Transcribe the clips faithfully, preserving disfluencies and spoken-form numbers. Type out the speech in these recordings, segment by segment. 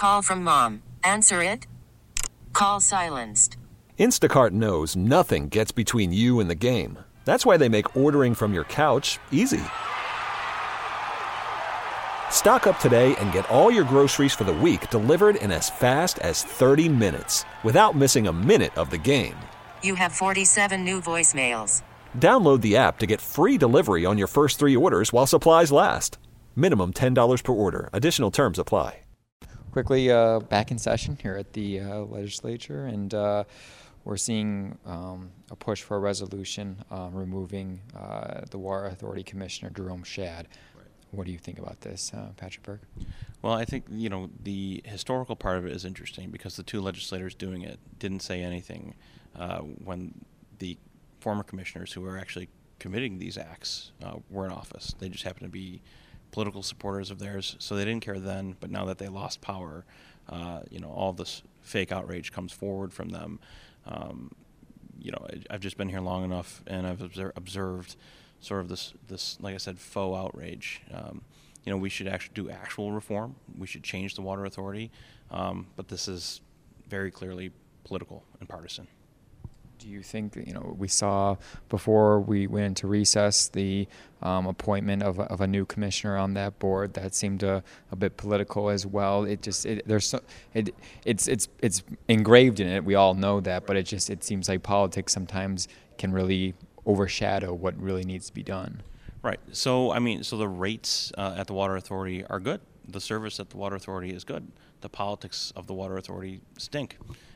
call from mom. Answer it. Call silenced. Instacart knows nothing gets between you and the game. That's why they make ordering from your couch easy. Stock up today and get all your groceries for the week delivered in as fast as thirty minutes without missing a minute of the game. You have forty-seven new voicemails. Download the app to get free delivery on your first three orders while supplies last. Minimum ten dollars per order. Additional terms apply. Quickly uh, back in session here at the uh, legislature, and uh, we're seeing um, a push for a resolution uh, removing uh, the Water Authority Commissioner Jerome Shad. What do you think about this, uh, Patrick Burke? Well, I think, you know, the historical part of it is interesting because the two legislators doing it didn't say anything uh, when the former commissioners who were actually committing these acts uh, were in office. They just happened to be political supporters of theirs, so they didn't care then, but now that they lost power, uh, you know, all this fake outrage comes forward from them. Um, you know, I, I've just been here long enough, and I've obser- observed sort of this, this, like I said, faux outrage. Um, you know, we should actually do actual reform. We should change the Water Authority, um, but this is very clearly political and partisan. Do you think, you know, we saw before we went into recess the um, appointment of, of a new commissioner on that board that seemed a, a bit political as well? It just it, there's so, it it's it's it's engraved in it. We all know that, but it just it seems like politics sometimes can really overshadow what really needs to be done. Right. So I mean, so the rates uh, at the Water Authority are good. The service at the Water Authority is good. The politics of the Water Authority stink,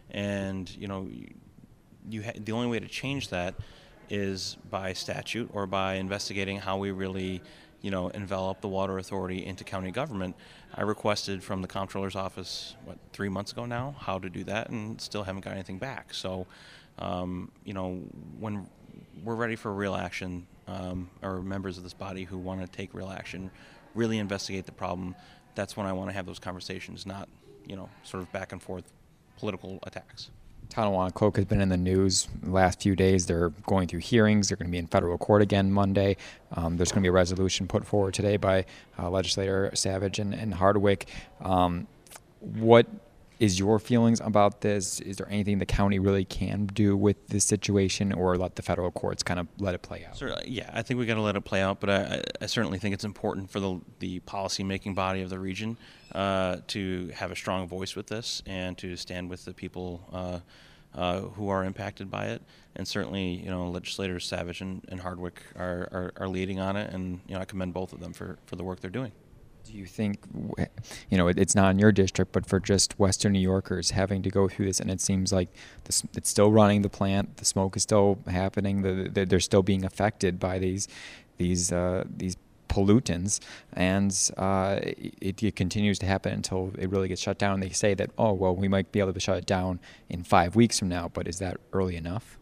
and you know. You ha- the only way to change that is by statute or by investigating how we really, you know, envelop the Water Authority into county government. I requested from the Comptroller's office, what, three months ago now, how to do that, and still haven't got anything back. So, um, you know, when we're ready for real action, um, or members of this body who want to take real action, really investigate the problem, that's when I want to have those conversations, not, you know, sort of back and forth political attacks. Tonawanda has been in the news the last few days. They're going through hearings. They're going to be in federal court again Monday. Um, there's going to be a resolution put forward today by uh, Legislator Savage and, and Hardwick. Um, what is your feelings about this? Is there anything the county really can do with this situation, or let the federal courts kind of let it play out? Certainly, yeah, I think we got to let it play out, but I, I certainly think it's important for the the policy-making body of the region uh, to have a strong voice with this and to stand with the people uh, uh, who are impacted by it. And certainly, you know, legislators Savage and, and Hardwick are, are, are leading on it, and you know, I commend both of them for, for the work they're doing. Do you think, you know, it's not in your district, but for just Western New Yorkers having to go through this, and it seems like this, it's still running the plant, the smoke is still happening, the, the, they're still being affected by these these uh, these pollutants, and uh, it, it continues to happen until it really gets shut down. They say that, oh, well, we might be able to shut it down in five weeks from now, but is that early enough?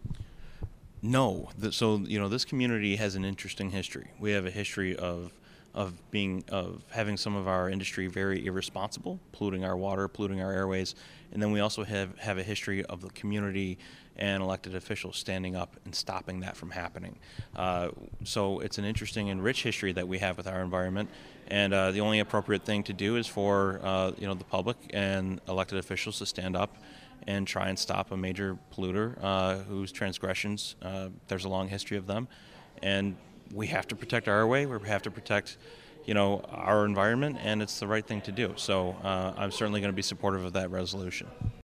No. So, you know, this community has an interesting history. We have a history of of being of having some of our industry very irresponsible, polluting our water, polluting our airways, and then we also have, have a history of the community and elected officials standing up and stopping that from happening. Uh, so it's an interesting and rich history that we have with our environment, and uh, the only appropriate thing to do is for uh, you know the public and elected officials to stand up and try and stop a major polluter uh, whose transgressions, uh, there's a long history of them, and we have to protect our airway. We have to protect, you know, our environment, and it's the right thing to do. So uh, I'm certainly going to be supportive of that resolution.